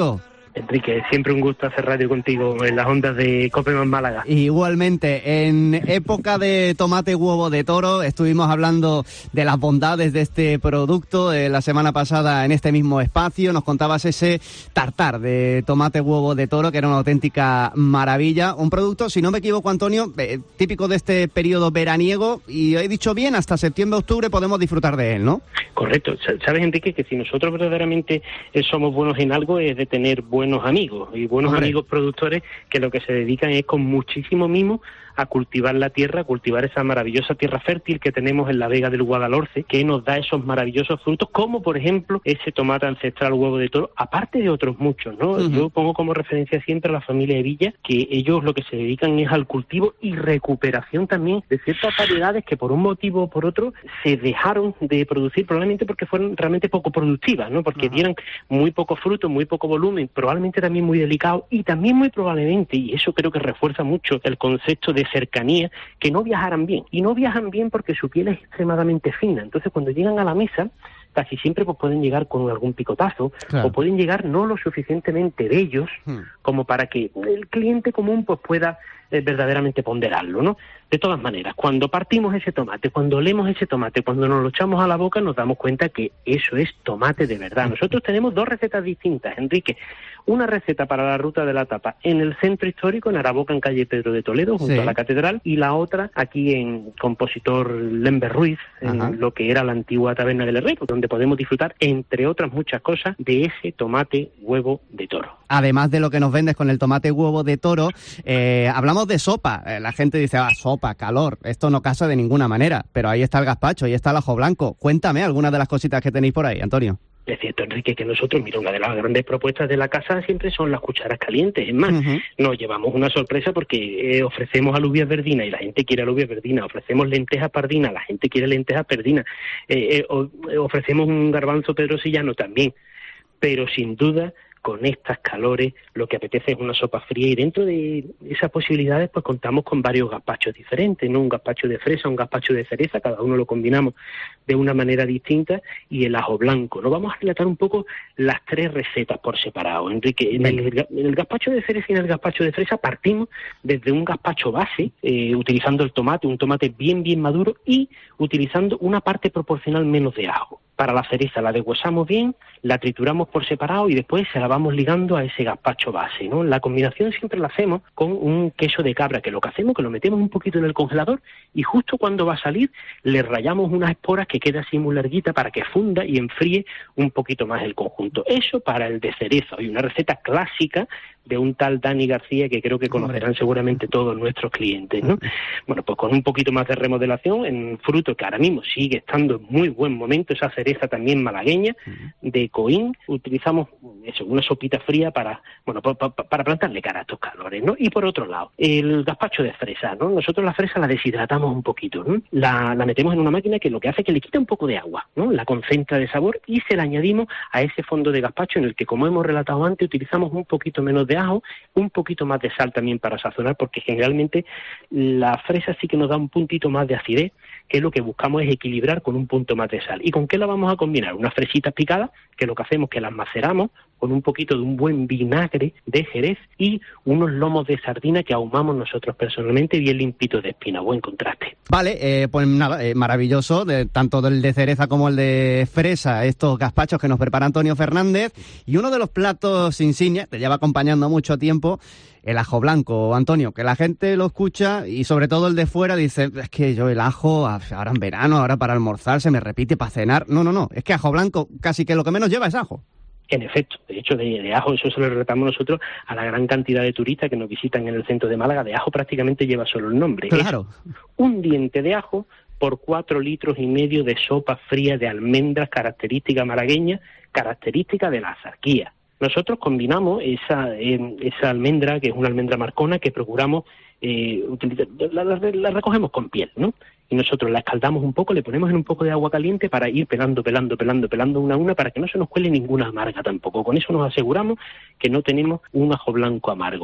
Enrique, siempre un gusto hacer radio contigo en las ondas de Copeman Málaga. Igualmente, en época de tomate huevo de toro estuvimos hablando de las bondades de este producto. Eh, la semana pasada en este mismo espacio nos contabas ese tartar de tomate huevo de toro que era una auténtica maravilla. Un producto, si no me equivoco, Antonio, eh, típico de este periodo veraniego y he dicho bien, hasta septiembre-octubre podemos disfrutar de él, ¿no? Correcto. Sabes, Enrique, que si nosotros verdaderamente somos buenos en algo es de tener buenos amigos y buenos Hombre. amigos productores que lo que se dedican es con muchísimo mimo a cultivar la tierra, a cultivar esa maravillosa tierra fértil que tenemos en la Vega del Guadalhorce, que nos da esos maravillosos frutos, como por ejemplo ese tomate ancestral huevo de toro, aparte de otros muchos, ¿no? Uh-huh. Yo pongo como referencia siempre a la familia de Villa, que ellos lo que se dedican es al cultivo y recuperación también de ciertas variedades que por un motivo o por otro se dejaron de producir, probablemente porque fueron realmente poco productivas, ¿no? Porque uh-huh. dieran muy poco fruto, muy poco volumen, probablemente también muy delicado y también muy probablemente, y eso creo que refuerza mucho el concepto de cercanía, que no viajaran bien. Y no viajan bien porque su piel es extremadamente fina. Entonces, cuando llegan a la mesa, casi siempre pues pueden llegar con algún picotazo, claro. o pueden llegar no lo suficientemente bellos hmm. como para que el cliente común pues pueda eh, verdaderamente ponderarlo, ¿no? De todas maneras, cuando partimos ese tomate, cuando olemos ese tomate, cuando nos lo echamos a la boca, nos damos cuenta que eso es tomate de verdad. Nosotros tenemos dos recetas distintas, Enrique. Una receta para la ruta de la tapa en el centro histórico, en Araboca, en calle Pedro de Toledo, junto sí. a la catedral, y la otra aquí en Compositor Lember Ruiz, en Ajá. lo que era la antigua taberna del Herrero, donde podemos disfrutar, entre otras muchas cosas, de ese tomate huevo de toro. Además de lo que nos vendes con el tomate huevo de toro, eh, hablamos de sopa. Eh, la gente dice, ah, sopa, calor, esto no casa de ninguna manera, pero ahí está el gazpacho, ahí está el ajo blanco. Cuéntame algunas de las cositas que tenéis por ahí, Antonio. Es cierto, Enrique, que nosotros, mira, una de las grandes propuestas de la casa siempre son las cucharas calientes. Es más, uh-huh. nos llevamos una sorpresa porque eh, ofrecemos alubias verdinas y la gente quiere alubias verdinas, ofrecemos lentejas pardinas, la gente quiere lentejas perdinas, eh, eh, o, eh, ofrecemos un garbanzo pedrosillano también, pero sin duda con estas calores lo que apetece es una sopa fría y dentro de esas posibilidades pues contamos con varios gazpachos diferentes, ¿no? Un gazpacho de fresa, un gazpacho de cereza, cada uno lo combinamos de una manera distinta y el ajo blanco, ¿no? Vamos a relatar un poco las tres recetas por separado, Enrique. En el, en el gazpacho de cereza y en el gazpacho de fresa partimos desde un gazpacho base, eh, utilizando el tomate, un tomate bien bien maduro y utilizando una parte proporcional menos de ajo. Para la cereza la deshuesamos bien, la trituramos por separado y después se la vamos ligando a ese gazpacho base, ¿no? La combinación siempre la hacemos con un queso de cabra, que lo que hacemos es que lo metemos un poquito en el congelador y justo cuando va a salir le rayamos unas esporas que queda así muy larguita para que funda y enfríe un poquito más el conjunto. Eso para el de cereza. Hay una receta clásica de un tal Dani García que creo que conocerán seguramente todos nuestros clientes, ¿no? Bueno, pues con un poquito más de remodelación en fruto que ahora mismo sigue estando en muy buen momento, esa cereza también malagueña de Coín, utilizamos eso, una sopita fría para, bueno, pa, pa, para plantarle cara a estos calores, ¿no? Y por otro lado, el gazpacho de fresa, ¿no? Nosotros la fresa la deshidratamos un poquito, ¿no? La, la metemos en una máquina que lo que hace es que le quita un poco de agua, ¿no? La concentra de sabor y se la añadimos a ese fondo de gazpacho en el que, como hemos relatado antes, utilizamos un poquito menos de ajo, un poquito más de sal también para sazonar, porque generalmente la fresa sí que nos da un puntito más de acidez, que lo que buscamos es equilibrar con un punto más de sal. ¿Y con qué la vamos a combinar? Unas fresitas picadas, que lo que hacemos es que las maceramos con un poquito de un buen vinagre de Jerez y unos lomos de sardina que ahumamos nosotros personalmente bien limpitos de espina. Buen contraste. Vale, eh, pues nada, eh, maravilloso, de, tanto el de cereza como el de fresa, estos gazpachos que nos prepara Antonio Fernández. Y uno de los platos insignia, te lleva acompañando mucho tiempo, el ajo blanco, Antonio, que la gente lo escucha y sobre todo el de fuera dice, es que yo el ajo, ahora en verano, ahora para almorzar, se me repite para cenar. No, no, no, es que ajo blanco casi que lo que menos lleva es ajo. En efecto, de hecho, de, de ajo, eso se lo relatamos nosotros a la gran cantidad de turistas que nos visitan en el centro de Málaga. De ajo prácticamente lleva solo el nombre. Claro. Es un diente de ajo por cuatro litros y medio de sopa fría de almendras, característica malagueña, característica de la azarquía. Nosotros combinamos esa, eh, esa almendra, que es una almendra marcona, que procuramos eh, utilizar, la, la, la recogemos con piel, ¿no? Y nosotros la escaldamos un poco, le ponemos en un poco de agua caliente para ir pelando, pelando, pelando, pelando una a una para que no se nos cuele ninguna amarga tampoco. Con eso nos aseguramos que no tenemos un ajo blanco amargo.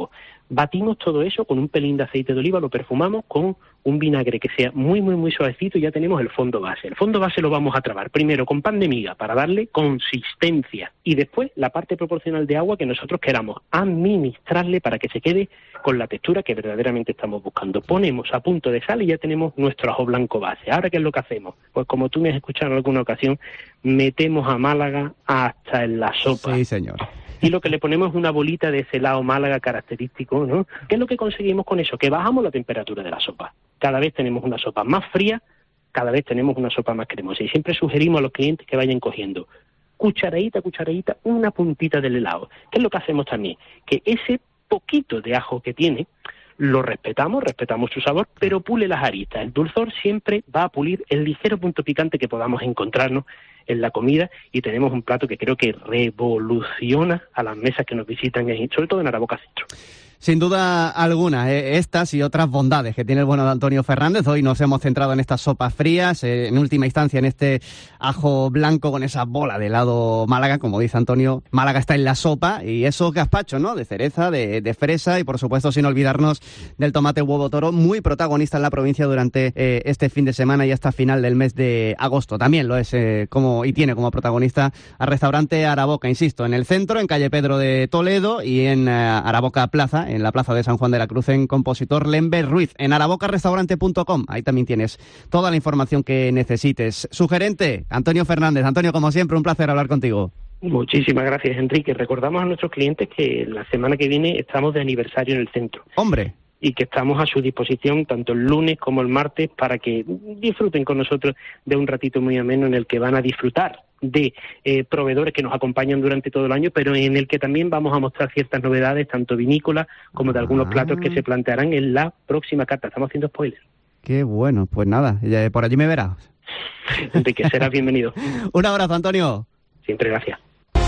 Batimos todo eso con un pelín de aceite de oliva, lo perfumamos con un vinagre que sea muy, muy, muy suavecito y ya tenemos el fondo base. El fondo base lo vamos a trabar primero con pan de miga para darle consistencia y después la parte proporcional de agua que nosotros queramos administrarle para que se quede con la textura que verdaderamente estamos buscando. Ponemos a punto de sal y ya tenemos nuestro ajo blanco base. Ahora, ¿qué es lo que hacemos? Pues como tú me has escuchado en alguna ocasión, metemos a Málaga hasta en la sopa. Sí, señor. Y lo que le ponemos es una bolita de ese helado Málaga característico, ¿no? ¿Qué es lo que conseguimos con eso? Que bajamos la temperatura de la sopa. Cada vez tenemos una sopa más fría, cada vez tenemos una sopa más cremosa. Y siempre sugerimos a los clientes que vayan cogiendo cucharadita, cucharadita, una puntita del helado. ¿Qué es lo que hacemos también? Que ese poquito de ajo que tiene, lo respetamos, respetamos su sabor, pero pule las aristas. El dulzor siempre va a pulir el ligero punto picante que podamos encontrarnos en la comida y tenemos un plato que creo que revoluciona a las mesas que nos visitan, sobre todo en Araboca Centro. Sin duda alguna, eh, estas y otras bondades que tiene el bueno de Antonio Fernández. Hoy nos hemos centrado en estas sopas frías, eh, en última instancia en este ajo blanco con esa bola de helado Málaga. Como dice Antonio, Málaga está en la sopa y esos gazpachos, ¿no? De cereza, de, de fresa y por supuesto sin olvidarnos del tomate huevo toro, muy protagonista en la provincia durante eh, este fin de semana y hasta final del mes de agosto. También lo es eh, como y tiene como protagonista al restaurante Araboca, insisto, en el centro, en calle Pedro de Toledo y en eh, Araboca Plaza, en la plaza de San Juan de la Cruz, en Compositor Lember Ruiz, en araboca restaurante punto com. Ahí también tienes toda la información que necesites. Su gerente, Antonio Fernández. Antonio, como siempre, un placer hablar contigo. Muchísimas gracias, Enrique. Recordamos a nuestros clientes que la semana que viene estamos de aniversario en el centro. ¡Hombre! Y que estamos a su disposición tanto el lunes como el martes para que disfruten con nosotros de un ratito muy ameno en el que van a disfrutar de eh, proveedores que nos acompañan durante todo el año, pero en el que también vamos a mostrar ciertas novedades, tanto vinícolas como de algunos platos que se plantearán en la próxima carta. Estamos haciendo spoilers. Qué bueno, pues nada, ya por allí me verás. Enrique, serás bienvenido. Un abrazo, Antonio. Siempre gracias.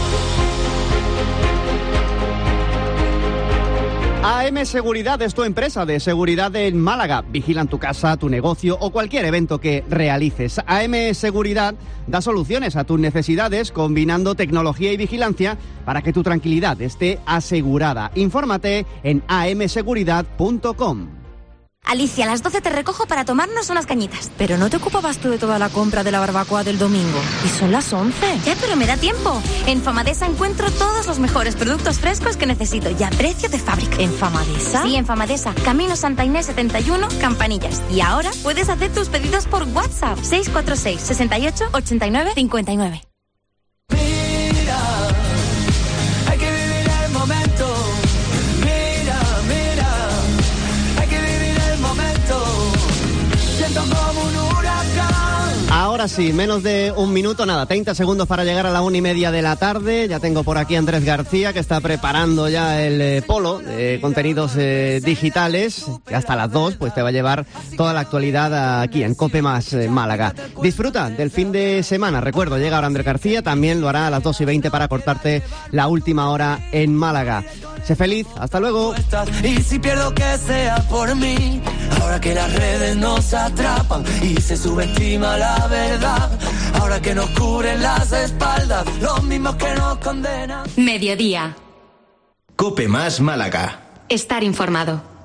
A M Seguridad es tu empresa de seguridad en Málaga. Vigilan tu casa, tu negocio o cualquier evento que realices. A M Seguridad da soluciones a tus necesidades combinando tecnología y vigilancia para que tu tranquilidad esté asegurada. Infórmate en a m seguridad punto com. Alicia, a las doce te recojo para tomarnos unas cañitas. Pero no te ocupabas tú de toda la compra de la barbacoa del domingo. Y son las once. Ya, pero me da tiempo. En Famadesa encuentro todos los mejores productos frescos que necesito y a precio de fábrica. ¿En Famadesa? Sí, en Famadesa. Camino Santa Inés setenta y uno, Campanillas. Y ahora puedes hacer tus pedidos por WhatsApp. seis cuatro seis, sesenta y ocho, ochenta y nueve, cincuenta y nueve. Mira, hay que vivir el momento. Mira, mira, hay que vivir el momento. Siento como un huracán. Ahora sí, menos de un minuto, nada, treinta segundos para llegar a la una y media de la tarde. Ya tengo por aquí a Andrés García, que está preparando ya el eh, polo de contenidos eh, digitales. Y hasta las dos, pues te va a llevar toda la actualidad aquí en COPE Más eh, Málaga. Disfruta del fin de semana. Recuerdo, llega ahora Andrés García, también lo hará a las dos y veinte para cortarte la última hora en Málaga. Sé feliz, hasta luego. Y si pierdo que sea por mí, ahora que las redes nos atrapan y se subestima la verdad, ahora que nos cubren las espaldas, los mismos que nos condenan. Mediodía. COPE Más Málaga. Estar informado.